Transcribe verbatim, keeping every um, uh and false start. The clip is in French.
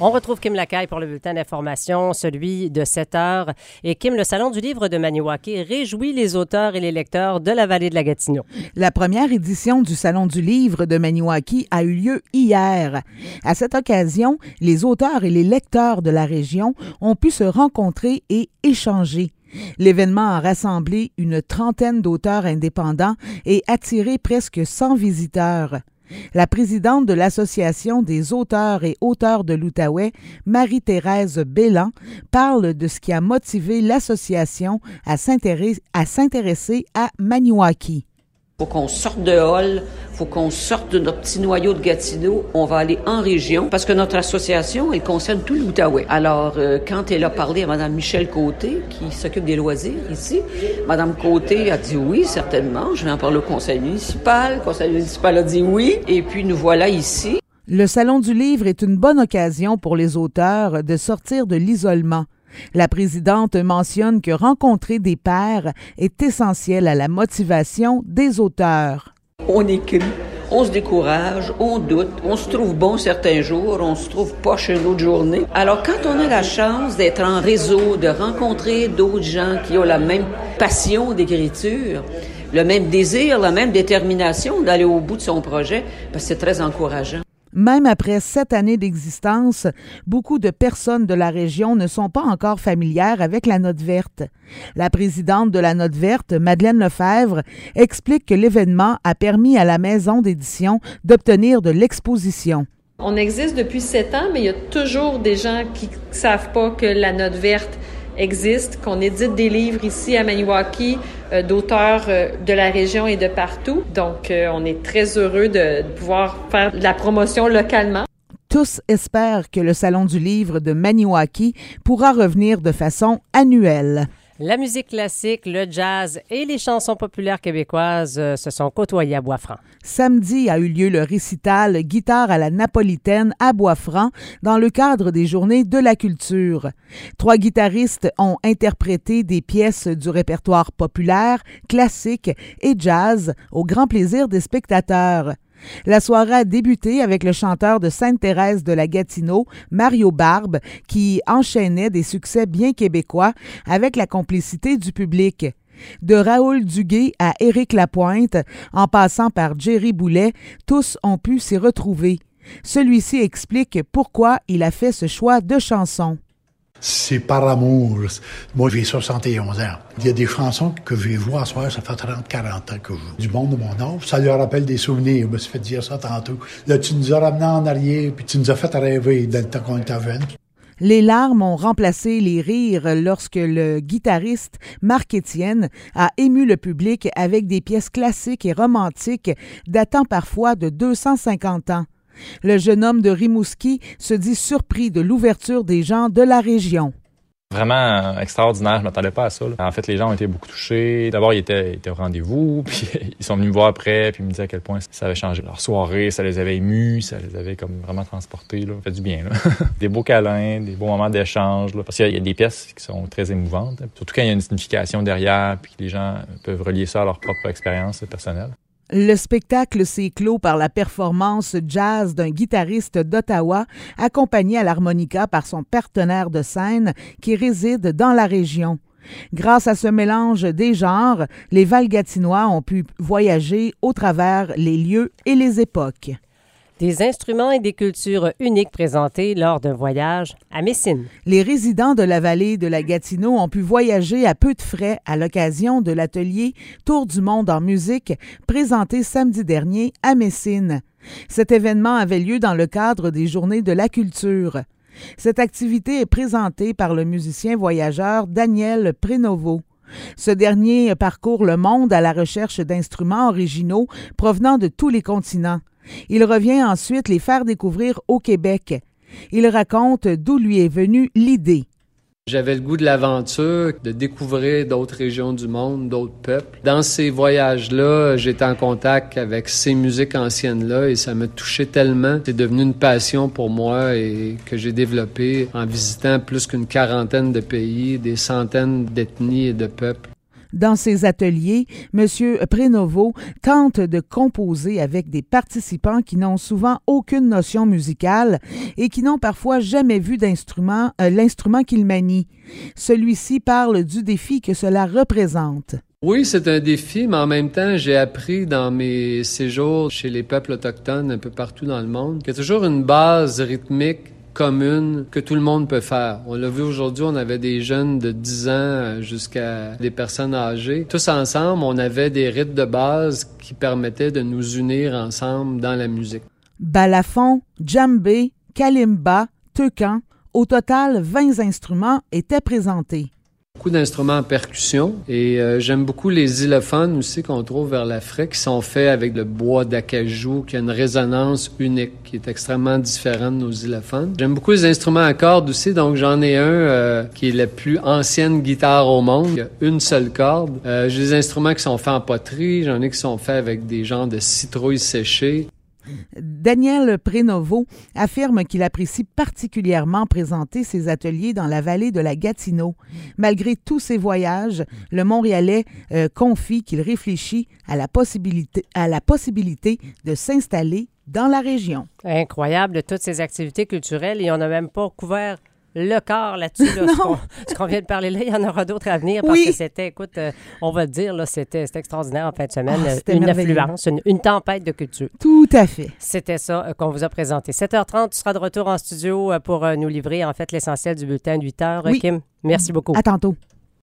On retrouve Kim Lacaille pour le bulletin d'information, celui de sept heures. Et Kim, le Salon du livre de Maniwaki réjouit les auteurs et les lecteurs de la vallée de la Gatineau. La première édition du Salon du livre de Maniwaki a eu lieu hier. À cette occasion, les auteurs et les lecteurs de la région ont pu se rencontrer et échanger. L'événement a rassemblé une trentaine d'auteurs indépendants et attiré presque cent visiteurs. La présidente de l'Association des auteurs et auteurs de l'Outaouais, Marie-Thérèse Bélan, parle de ce qui a motivé l'association à s'intéresser à, s'intéresser à Maniwaki. Il faut qu'on sorte de Hall, il faut qu'on sorte de notre petit noyau de Gatineau. On va aller en région parce que notre association, elle concerne tout l'Outaouais. Alors, euh, quand elle a parlé à Mme Michel Côté, qui s'occupe des loisirs ici, Mme Côté a dit oui, certainement. Je vais en parler au conseil municipal. Le conseil municipal a dit oui. Et puis, nous voilà ici. Le Salon du livre est une bonne occasion pour les auteurs de sortir de l'isolement. La présidente mentionne que rencontrer des pairs est essentiel à la motivation des auteurs. On écrit, on se décourage, on doute, on se trouve bon certains jours, on se trouve poche une autre journée. Alors quand on a la chance d'être en réseau, de rencontrer d'autres gens qui ont la même passion d'écriture, le même désir, la même détermination d'aller au bout de son projet, ben c'est très encourageant. Même après sept années d'existence, beaucoup de personnes de la région ne sont pas encore familières avec la Note verte. La présidente de la Note verte, Madeleine Lefebvre, explique que l'événement a permis à la maison d'édition d'obtenir de l'exposition. On existe depuis sept ans, mais il y a toujours des gens qui ne savent pas que la Note verte existe, qu'on édite des livres ici à Maniwaki, euh, d'auteurs euh, de la région et de partout. Donc, euh, on est très heureux de, de pouvoir faire de la promotion localement. Tous espèrent que le Salon du livre de Maniwaki pourra revenir de façon annuelle. La musique classique, le jazz et les chansons populaires québécoises euh, se sont côtoyées à Bois-Franc. Samedi a eu lieu le récital Guitare à la napolitaine à Bois-Franc dans le cadre des Journées de la culture. Trois guitaristes ont interprété des pièces du répertoire populaire, classique et jazz au grand plaisir des spectateurs. La soirée a débuté avec le chanteur de Sainte-Thérèse de la Gatineau, Mario Barbe, qui enchaînait des succès bien québécois avec la complicité du public. De Raoul Duguay à Éric Lapointe, en passant par Jerry Boulet, tous ont pu s'y retrouver. Celui-ci explique pourquoi il a fait ce choix de chanson. C'est par amour. Moi, j'ai soixante et onze ans. Il y a des chansons que j'ai vues à soir, ça fait trente quarante ans que je joue. Du monde de mon âge, ça leur rappelle des souvenirs. Je me suis fait dire ça tantôt. Là, tu nous as ramenés en arrière, puis tu nous as fait rêver dans le temps qu'on était jeunes. Les larmes ont remplacé les rires lorsque le guitariste Marc Étienne a ému le public avec des pièces classiques et romantiques datant parfois de deux cent cinquante ans. Le jeune homme de Rimouski se dit surpris de l'ouverture des gens de la région. Vraiment extraordinaire, je ne m'attendais pas à ça. Là. En fait, les gens ont été beaucoup touchés. D'abord, ils étaient, ils étaient au rendez-vous, puis ils sont venus me voir après, puis ils me disaient à quel point ça avait changé leur soirée, ça les avait émus, ça les avait comme vraiment transportés. Là. Ça fait du bien. Là. Des beaux câlins, des beaux moments d'échange. Là. Parce qu'il y a des pièces qui sont très émouvantes, surtout quand il y a une signification derrière, puis que les gens peuvent relier ça à leur propre expérience personnelle. Le spectacle s'est clos par la performance jazz d'un guitariste d'Ottawa, accompagné à l'harmonica par son partenaire de scène qui réside dans la région. Grâce à ce mélange des genres, les Valgatinois ont pu voyager au travers les lieux et les époques. Des instruments et des cultures uniques présentés lors d'un voyage à Messine. Les résidents de la vallée de la Gatineau ont pu voyager à peu de frais à l'occasion de l'atelier Tour du monde en musique présenté samedi dernier à Messine. Cet événement avait lieu dans le cadre des Journées de la culture. Cette activité est présentée par le musicien voyageur Daniel Prénovo. Ce dernier parcourt le monde à la recherche d'instruments originaux provenant de tous les continents. Il revient ensuite les faire découvrir au Québec. Il raconte d'où lui est venue l'idée. J'avais le goût de l'aventure, de découvrir d'autres régions du monde, d'autres peuples. Dans ces voyages-là, j'étais en contact avec ces musiques anciennes-là et ça me touchait tellement. C'est devenu une passion pour moi et que j'ai développée en visitant plus qu'une quarantaine de pays, des centaines d'ethnies et de peuples. Dans ces ateliers, M. Prénovo tente de composer avec des participants qui n'ont souvent aucune notion musicale et qui n'ont parfois jamais vu d'instrument, euh, l'instrument qu'il manie. Celui-ci parle du défi que cela représente. Oui, c'est un défi, mais en même temps, j'ai appris dans mes séjours chez les peuples autochtones un peu partout dans le monde qu'il y a toujours une base rythmique commune que tout le monde peut faire. On l'a vu aujourd'hui, on avait des jeunes de dix ans jusqu'à des personnes âgées. Tous ensemble, on avait des rythmes de base qui permettaient de nous unir ensemble dans la musique. Balafon, djembé, kalimba, teucan, au total, vingt instruments étaient présentés. Beaucoup d'instruments en percussion et euh, j'aime beaucoup les xylophones aussi qu'on trouve vers l'Afrique qui sont faits avec le bois d'acajou qui a une résonance unique qui est extrêmement différente de nos xylophones. J'aime beaucoup les instruments à cordes aussi, donc j'en ai un euh, qui est la plus ancienne guitare au monde, il y a une seule corde. Euh, j'ai des instruments qui sont faits en poterie, j'en ai qui sont faits avec des genres de citrouilles séchées. Daniel Prénovo affirme qu'il apprécie particulièrement présenter ses ateliers dans la vallée de la Gatineau. Malgré tous ses voyages, le Montréalais euh, confie qu'il réfléchit à la possibilité, à la possibilité de s'installer dans la région. Incroyable de toutes ces activités culturelles et on n'a même pas couvert le quart là-dessus. Là, ce, qu'on, ce qu'on vient de parler là, il y en aura d'autres à venir parce oui. que c'était, écoute, euh, on va le dire, là, c'était, c'était extraordinaire en fin de semaine. Oh, une merveilleux. affluence, une, une tempête de culture. Tout à fait. C'était ça euh, qu'on vous a présenté. sept heures trente, tu seras de retour en studio euh, pour euh, nous livrer en fait l'essentiel du bulletin de huit heures. Oui. Kim, merci beaucoup. À tantôt.